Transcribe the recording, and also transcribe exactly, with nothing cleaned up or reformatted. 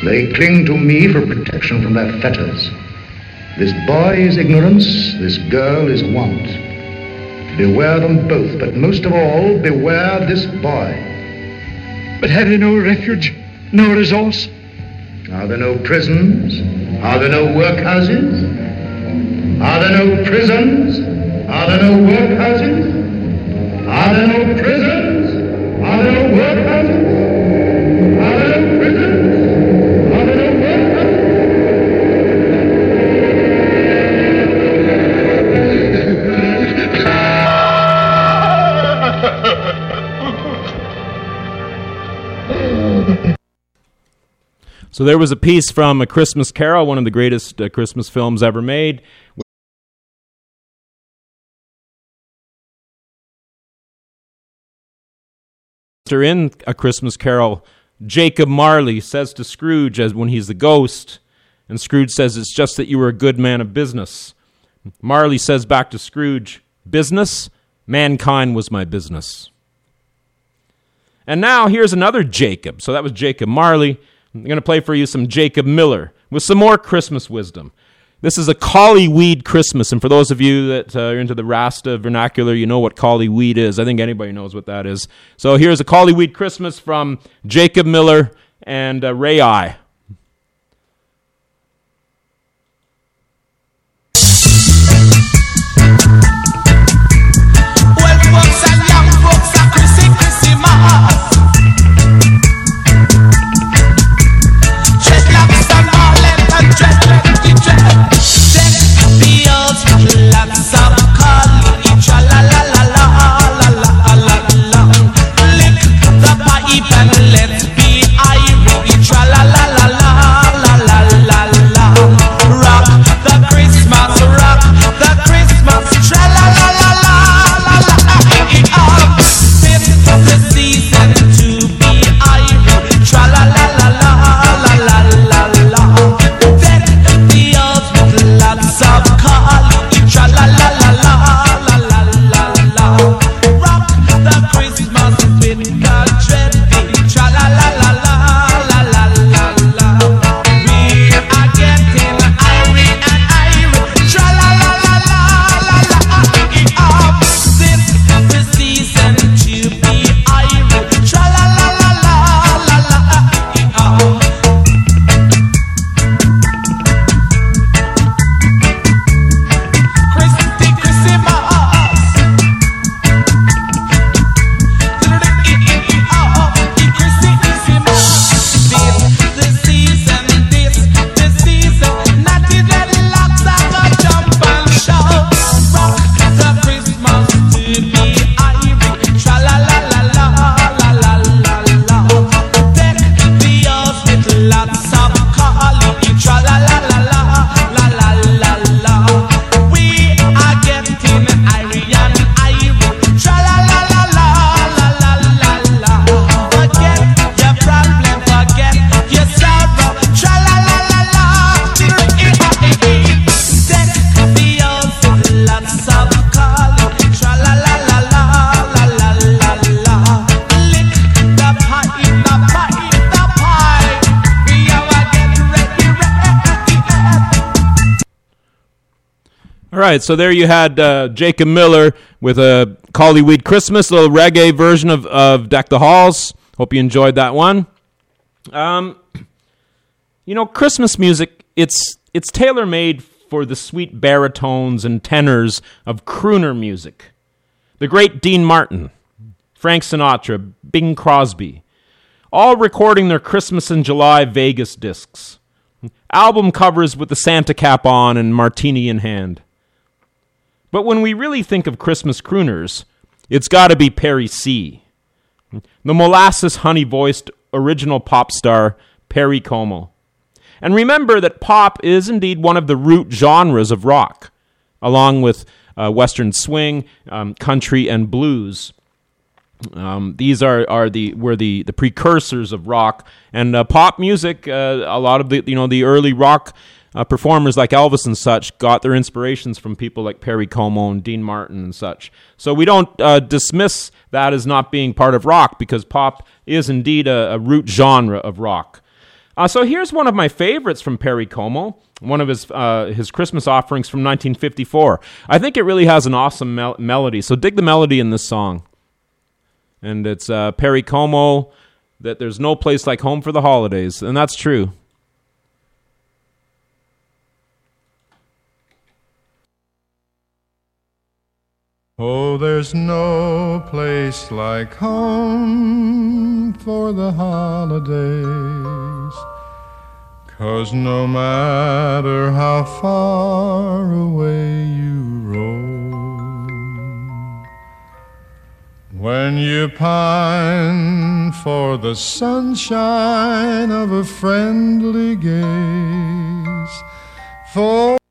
They cling to me for protection from their fetters. This boy is ignorance, this girl is want. Beware them both, but most of all, beware this boy. But have you no refuge, no resource? Are there no prisons? Are there no workhouses? Are there no prisons? Are there no workhouses? Are there no prisons? Are there no workhouses? Are there no prisons? Are there no So there was a piece from A Christmas Carol, one of the greatest uh, Christmas films ever made. In A Christmas Carol, Jacob Marley says to Scrooge as when he's the ghost, and Scrooge says, "It's just that you were a good man of business." Marley says back to Scrooge, "Business? Mankind was my business." And now here's another Jacob. So that was Jacob Marley. I'm going to play for you some Jacob Miller with some more Christmas wisdom. This is a collie weed Christmas, and for those of you that uh, are into the Rasta vernacular, you know what collie weed is. I think anybody knows what that is. So here's a collie weed Christmas from Jacob Miller and uh, Ray I. Well, folks and young folks are Chrissy Christmas. Dreadlocks and Marlent and dreadlock the dread. Deck the earth with lots of collie. Tra la la la la la la la la. Lick the pipe and let's be irie. Tra la la la la la la la la. Rock the Christmas, rock the Christmas. Tra la la la la la la. It up, fit the season to be irie. Tra la la la la la la la la. Deck the earth with lots of collie. Tra la la la la la la la la. Rock the Christmas with the dreadful. Tra la la la la la la la la. We are getting irie and irie. Tra la la la la la la. It up, sit the season to be irie. Tra la la la la la la. It up. Christy Christmas. Christy Christmas. This the season, this the season. Natty dreadlocks are gonna jump and shout. Rock the Christmas to be irie. Tra la la la la la la la la. Deck the earth with lots of collie. Tra la la la la la la la la. We are getting irie and irie. Tra la la la la la la la la. Forget your problem, forget your sorrow. Tra la la la la. Deck the earth with lots of collie. Tra la la la la la la la la. Lick the pie, the pie, the pie. We are getting ready, ready. All right, so there you had uh, Jacob Miller with a Collie Weed Christmas, a little reggae version of, of Deck the Halls. Hope you enjoyed that one. Um, you know, Christmas music, it's it's tailor-made for the sweet baritones and tenors of crooner music. The great Dean Martin, Frank Sinatra, Bing Crosby, all recording their Christmas in July Vegas discs. Album covers with the Santa cap on and martini in hand. But when we really think of Christmas crooners, it's got to be Perry C., the molasses honey-voiced original pop star Perry Como. And remember that pop is indeed one of the root genres of rock, along with uh, Western swing, um, country, and blues. Um, these are, are the were the, the precursors of rock, and uh, pop music. Uh, a lot of the you know the early rock uh, performers like Elvis and such got their inspirations from people like Perry Como and Dean Martin and such. So we don't uh, dismiss that as not being part of rock, because pop is indeed a, a root genre of rock. Uh, so here's one of my favorites from Perry Como, one of his uh, his Christmas offerings from nineteen fifty-four. I think it really has an awesome mel- melody. So dig the melody in this song. And it's uh, Perry Como, that there's no place like home for the holidays. And that's true. Oh, there's no place like home for the holidays, 'cause no matter how far away you roam, when you pine for the sunshine of a friendly gaze, for